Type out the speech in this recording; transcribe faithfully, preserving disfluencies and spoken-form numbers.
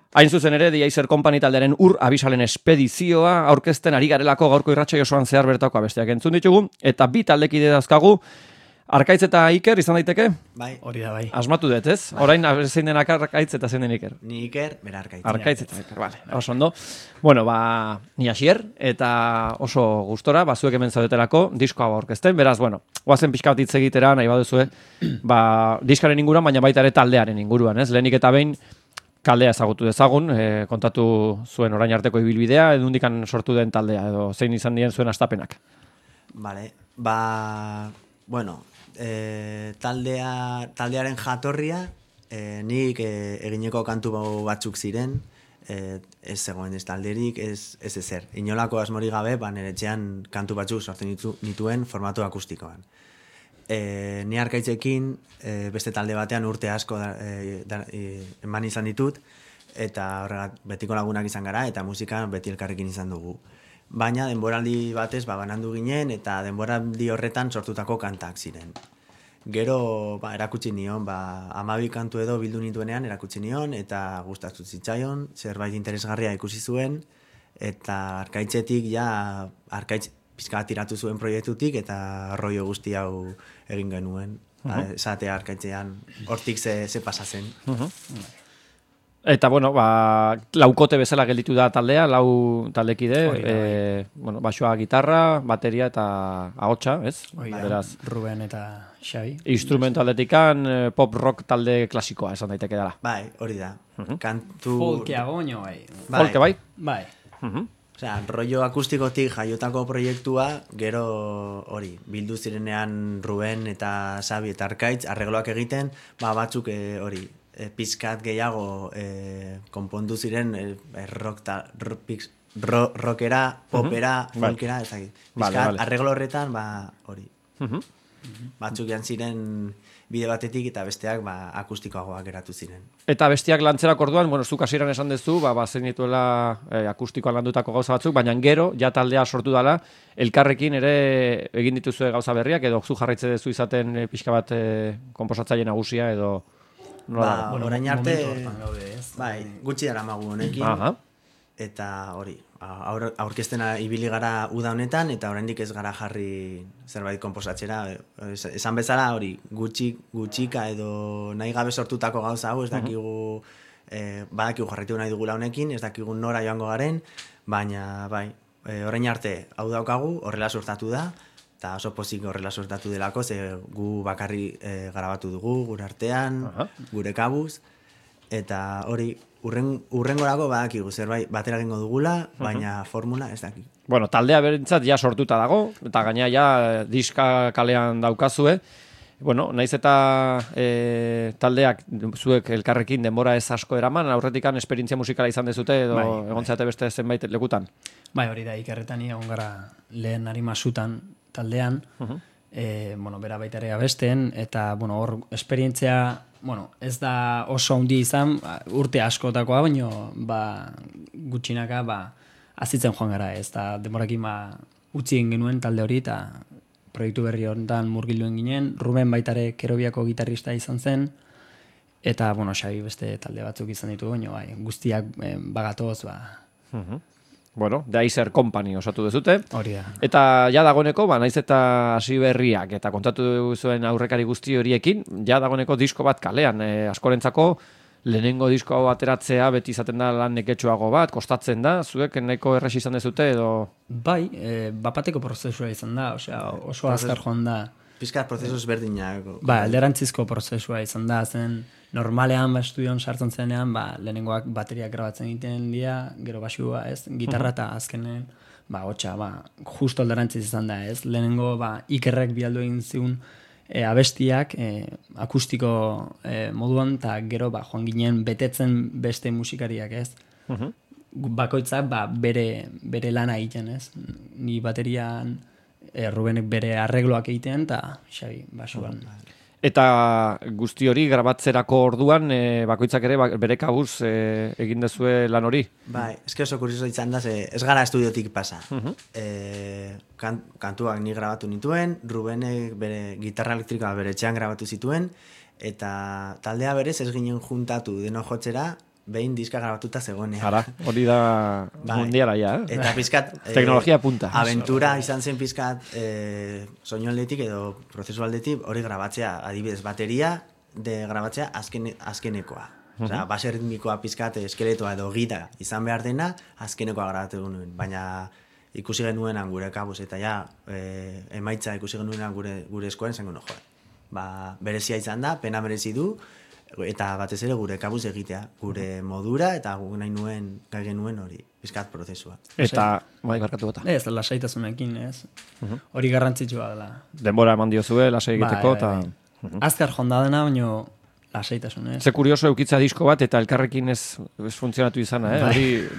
Hain zuzen ere, The Acer Company taldearen ur abisalen espedizioa aurkezten ari garelako gaurko irratsaio osoan zehar bertako abesteak entzun ditugu, eta bi taldekide dauzkagu, Arkaitz eta Iker izan daiteke? Bai. Hori da, bai. Asmatu dut, ez? Bai. Orain zein den Arkaitz eta zein den Iker? Ni Iker, bera Arkaitz. Arkaitz eta Iker, vale. Oso ondo. Bueno, ba, ni Asier, eta oso gustora, ba, zuek hemen zaudetelako, diskoa aurkezten, beraz, bueno, goazen pixka bat hitz egitera, nahi baduzue, ba, diskaren inguruan, baina baita ere taldearen inguruan, ez? Lehenik eta behin, kaldea ezagutu dezagun, e, kontatu zuen orain arteko ibilbidea, edo hundikan sortu den taldea, edo zein izan dien zuen astapenak. Vale, ba, bueno, e, taldea, taldearen jatorria, e, nik e, egineko kantu batzuk ziren, e, ez zegoen ez talderik, ez, ez ezer. Inolako asmori gabe, ba, nire etxean kantu batzuk sortzen nitu, nituen formatu akustikoan. E, ni Arkaitzekin e, beste talde batean urte asko da, e, da, e, eman izan ditut, eta horregat betiko lagunak izan gara, eta musika beti elkarrekin izan dugu. Baina denboraldi batez ba, banandu ginen, eta denboraldi horretan sortutako kantak ziren. Gero ba, erakutsi nion, ba, hamabi kantu edo bildu nituenean erakutsi nion, eta gustatu zitzaion, zerbait interesgarria ikusi zuen, eta Arkaitzetik ja, Arkaitz pizka tiratu zuen proiektutik, eta rollo guzti hau egin genuen. Uh-huh. Esatea Arkaitzean, hortik ze, ze pasatzen. Uh-huh. Eta, bueno, ba, laukote bezala gelditu da taldea, lau taldekide, e, bueno, baixoa, gitarra, bateria eta ahotsa, ez? Oida, beraz, Ruben eta Xabi. Instrumentaldetikan pop rock talde klasikoa, esan daiteke dela. Bai, hori da. Uh-huh. Kantu... Folkeago baino, bai. Folke, bai? Bai. Uh-huh. Osea, rollo akustikotik jaiotako proiektua, gero hori, bildu zirenean Ruben eta Xabi eta Arkaitz, arregloak egiten, ba, batzuk hori, e, pizkat gehiago e, konpondu ziren e, rock ta, rock, ro, rockera, popera, uh-huh. folkera, ez dakit. Pizkat, vale, vale. Arreglo horretan, ba, hori. Uh-huh. Batzuk jan ziren bide batetik eta besteak ba, akustikoagoak geratu ziren. Eta bestiak lantzerako orduan, bueno, zuk hasieran esan dezu, ba, bazen dituela eh, akustikoan landutako gauza batzuk, baina gero, ja taldea sortu dala, elkarrekin ere egin dituzue gauza berriak, edo zu jarraitze dezu izaten e, pixka bat e, konposatzaile nagusia, edo... Ba, bueno, orain arte, gaude, bai, gutxi dara magu honekin, aha. Eta hori, aur, aurkeztena ibili gara uda honetan, eta oraindik ez gara jarri zerbait konposatzera. Esan bezala hori, gutxi, gutxika edo nahi gabe sortutako gauza hau, ez dakigu, eh, badakigu jarraitu nahi dugula honekin, ez dakigu nora joango garen, baina bai, e, orain arte hau daukagu, horrela sortatu da, eta oso pozik horrela sortatu delako, ze gu bakarri e, garabatu dugu, gure artean, aha. Gure kabuz, eta hori, Urren, urrengorako badakigu zerbait batera egingo dugula, baina uh-huh. formula ez daki. Bueno, taldea berentzat ja sortuta dago, eta gaina ja diska kalean daukazue. Bueno, naiz eta e, taldeak zuek elkarrekin denbora ez asko eraman, aurretikan esperientzia musikala izan dezute, edo bai, egontzate bai. Beste zenbait lekutan. Bai, hori da, Ikerretan egon gara lehen arimasutan taldean, uh-huh. e, bueno, bera baita ere abesten, eta bueno, hor esperientzia... Bueno, ez da oso handi izan, urte askotakoa, baina ba, gutxinaka ba, azitzen joan gara, ez da demorakin ba, utzi egin genuen talde hori, eta proiektu berri honetan murgilduen ginen, Ruben baitare Kerobiako gitarrista izan zen, eta, bueno, Xabi beste talde batzuk izan ditu, baina bai, guztiak eh, bagatoz, ba... Uh-huh. Bueno, The Acer Company osatu dezute. Hori da. Eta ja dagoneko, ba, naiz eta hasi berriak, eta kontatu zuen aurrekari guzti horiekin, ja dagoneko disko bat kalean. E, askorentzako lehenengo disko hau ateratzea beti izaten da lan neketsuago bat, kostatzen da, zuek nahiko erres izan dezute edo... Bai, e, bapateko prozesua izan da, osea, oso azkar joan da. Pizkar prozesu ezberdinak. Ba, alderantzizko prozesua izan da, zen... Normalean, ba, estudion sartzen zenean, ba, lehenengoak bateriak grabatzen egiten dira, gero basua, ez, gitarra eta azkenen, ba, hotxa, ba, justo alderantziz izan da, ez, lehenengo, ba, Ikerrek bialdu egin ziun e, abestiak, e, akustiko e, moduan, eta gero, ba, joan ginen betetzen beste musikariak, ez, uh-huh. Bakoitzak, ba, bere, bere lana egiten, ez, ni baterian, e, Rubenek bere arregloak egiten, eta Xabi, basuan, uh-huh. Eta guzti hori grabatzerako orduan e, bakoitzak ere bere kabuz e, egin dezue lan hori? Bai, eske oso kurioso izan da, ez gara estudiotik pasa. Uh-huh. E, kan, kantuak ni grabatu nituen, Rubenek bere gitarra elektrikoa bere etxean grabatu zituen, eta taldea berez ez ginen juntatu deno jotzera, behin diska grabatuta zegoenean. Ara, hori da Bai. mundiala ja, eh? Eta pizkat... eh, Teknologia punta. Aventura izan zen pizkat eh, soinu aldetik edo prozesu aldetik hori grabatzea, adibidez, bateria de grabatzea azken, azkenekoa. Osea, base ritmikoa pizkat eskeletoa edo gita izan behar dena azkenekoa grabatu nuen, baina ikusi genuenan gure kabuz eta ja e, emaitza ikusi genuenan gure, gure eskoen zen gure, jo, ba, berezia izan da, pena merezi du, eta batez ere gure kabuz egitea, gure modura eta gu nahi nuen, gai genuen hori, pizkat prozesua. Eta, bai, barkatu bota. Ez, lasaitasunekin, ez. Hori garrantzitsua dela. Denbora eman diozue, lasai egiteko, Bai, eta... bai, bai. Azkar jonda dena, baino lasaitasun, ez. Ze kurioso eukitza disko bat, eta elkarrekin ez, ez funtzionatu izana, eh? Hori